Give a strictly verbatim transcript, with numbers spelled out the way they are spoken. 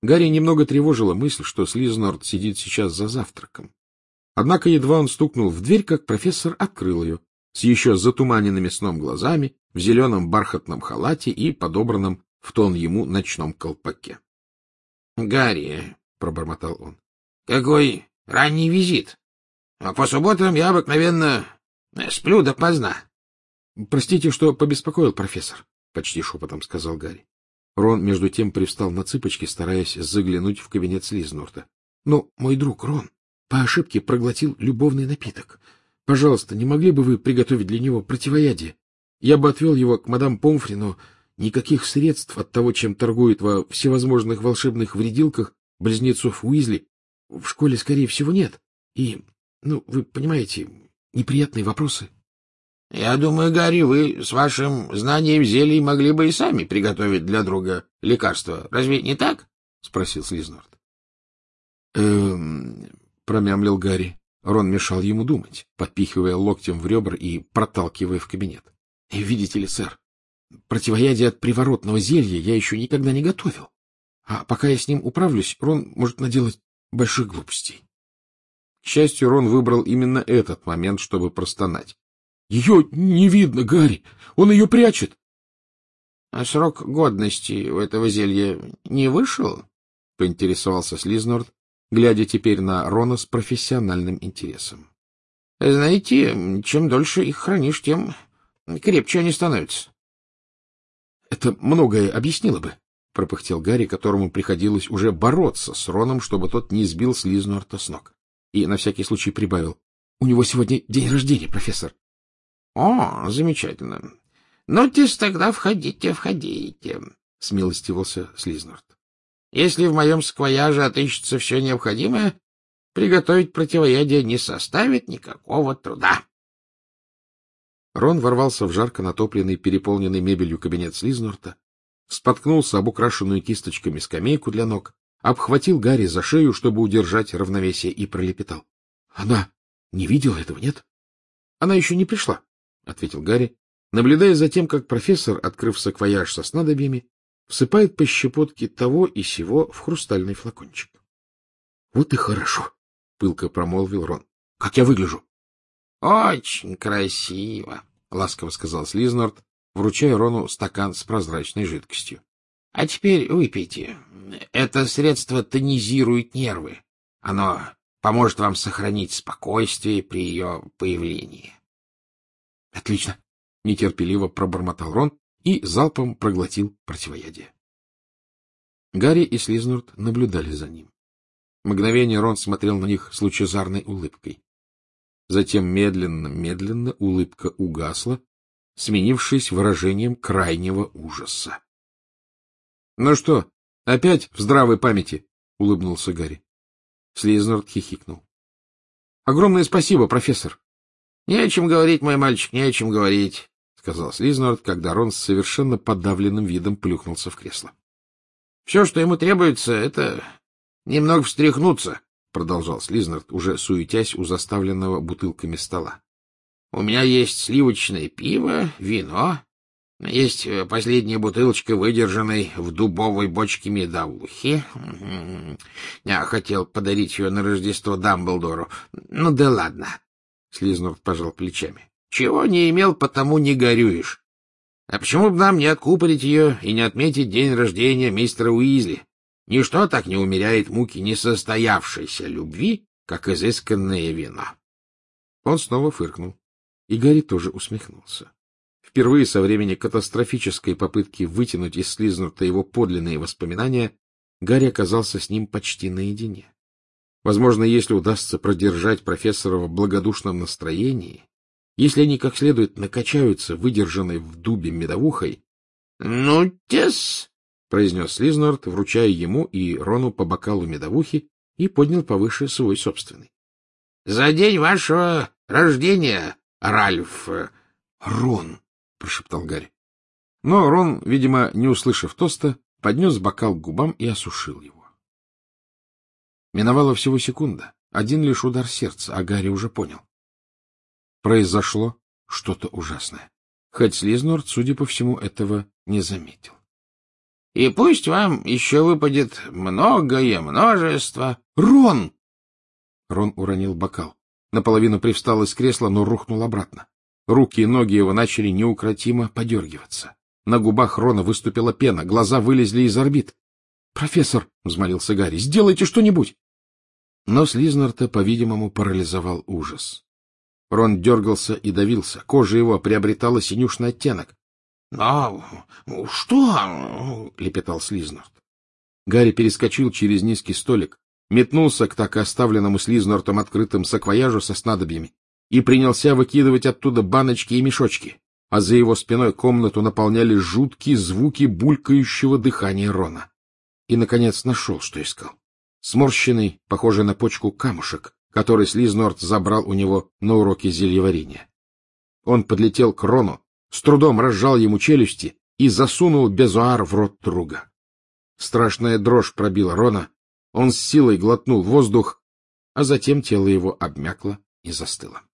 Гарри немного тревожила мысль, что Слизнорд сидит сейчас за завтраком. Однако едва он стукнул в дверь, как профессор открыл ее, с еще затуманенными сном глазами, в зеленом бархатном халате и подобранном в тон ему ночном колпаке. — Гарри, — пробормотал он, — какой ранний визит. А по субботам я обыкновенно сплю допоздна. — Простите, что побеспокоил, профессор, — почти шепотом сказал Гарри. Рон, между тем, привстал на цыпочки, стараясь заглянуть в кабинет Слизнорда. — Но мой друг Рон по ошибке проглотил любовный напиток. Пожалуйста, не могли бы вы приготовить для него противоядие? Я бы отвел его к мадам Помфри, но никаких средств от того, чем торгуют во всевозможных волшебных вредилках близнецов Уизли, в школе, скорее всего, нет. И, ну, вы понимаете, неприятные вопросы. — Я думаю, Гарри, вы с вашим знанием зелий могли бы и сами приготовить для друга лекарство. Разве не так? — спросил Слизнорд. — Эм... — промямлил Гарри. Рон мешал ему думать, подпихивая локтем в ребра и проталкивая в кабинет. — Видите ли, сэр, противоядие от приворотного зелья я еще никогда не готовил. А пока я с ним управлюсь, Рон может наделать больших глупостей. К счастью, Рон выбрал именно этот момент, чтобы простонать. — Ее не видно, Гарри! Он ее прячет! — А срок годности у этого зелья не вышел? — поинтересовался Слизнорд, глядя теперь на Рона с профессиональным интересом. — Знаете, чем дольше их хранишь, тем крепче они становятся. — Это многое объяснило бы, — пропыхтел Гарри, которому приходилось уже бороться с Роном, чтобы тот не сбил Слизнорда с ног. И на всякий случай прибавил. — У него сегодня день рождения, профессор. — О, замечательно. — Ну-тесь тогда входите, входите, — смилостивился Слизнорд. — Если в моем саквояже отыщется все необходимое, приготовить противоядие не составит никакого труда. Рон ворвался в жарко натопленный, переполненный мебелью кабинет Слизнорда, споткнулся об украшенную кисточками скамейку для ног, обхватил Гарри за шею, чтобы удержать равновесие, и пролепетал. — Она не видела этого, нет? — Она еще не пришла, — ответил Гарри, наблюдая за тем, как профессор, открыв саквояж со снадобьями, всыпает по щепотке того и сего в хрустальный флакончик. — Вот и хорошо, — пылко промолвил Рон. — Как я выгляжу? — Очень красиво, — ласково сказал Слизнорд, вручая Рону стакан с прозрачной жидкостью. — А теперь выпейте. Это средство тонизирует нервы. Оно поможет вам сохранить спокойствие при ее появлении. — Отлично, — нетерпеливо пробормотал Рон и залпом проглотил противоядие. Гарри и Слизнорд наблюдали за ним. Мгновение Рон смотрел на них с лучезарной улыбкой. Затем медленно-медленно улыбка угасла, сменившись выражением крайнего ужаса. — Ну что, опять в здравой памяти? — улыбнулся Гарри. Слизнорд хихикнул. — Огромное спасибо, профессор. — Не о чем говорить, мой мальчик, не о чем говорить, — сказал Слизнорд, когда Рон с совершенно подавленным видом плюхнулся в кресло. — Все, что ему требуется, — это немного встряхнуться, — продолжал Слизнорд, уже суетясь у заставленного бутылками стола. — У меня есть сливочное пиво, вино, есть последняя бутылочка, выдержанной в дубовой бочке медовухи. Я хотел подарить ее на Рождество Дамблдору. Ну да ладно. Слизнорд пожал плечами. Чего не имел, потому не горюешь. А почему бы нам не откупорить ее и не отметить день рождения мистера Уизли? Ничто так не умеряет муки несостоявшейся любви, как изысканное вино. Он снова фыркнул, и Гарри тоже усмехнулся. Впервые со времени катастрофической попытки вытянуть из Слизнорда его подлинные воспоминания, Гарри оказался с ним почти наедине. Возможно, если удастся продержать профессора в благодушном настроении, если они как следует накачаются выдержанной в дубе медовухой... — Ну, тес! — произнес Слизнорд, вручая ему и Рону по бокалу медовухи, и поднял повыше свой собственный. — За день вашего рождения, Ральф... — Рон! — прошептал Гарри. Но Рон, видимо, не услышав тоста, поднес бокал к губам и осушил его. Миновала всего секунда, один лишь удар сердца, а Гарри уже понял. Произошло что-то ужасное, хоть Слизнорд, судя по всему, этого не заметил. И пусть вам еще выпадет многое множество... Рон! Рон уронил бокал. Наполовину привстал из кресла, но рухнул обратно. Руки и ноги его начали неукротимо подергиваться. На губах Рона выступила пена, глаза вылезли из орбит. — Профессор, — взмолился Гарри, — сделайте что-нибудь! Но Слизнарта, по-видимому, парализовал ужас. Рон дергался и давился, кожа его приобретала синюшный оттенок. — Но что? — лепетал Слизнарт. Гарри перескочил через низкий столик, метнулся к так и оставленному Слизнартом открытым саквояжу со снадобьями и принялся выкидывать оттуда баночки и мешочки, а за его спиной комнату наполняли жуткие звуки булькающего дыхания Рона. И, наконец, нашел, что искал. Сморщенный, похожий на почку, камушек, который Слизнорт забрал у него на уроке зельеварения. Он подлетел к Рону, с трудом разжал ему челюсти и засунул безуар в рот друга. Страшная дрожь пробила Рона, он с силой глотнул воздух, а затем тело его обмякло и застыло.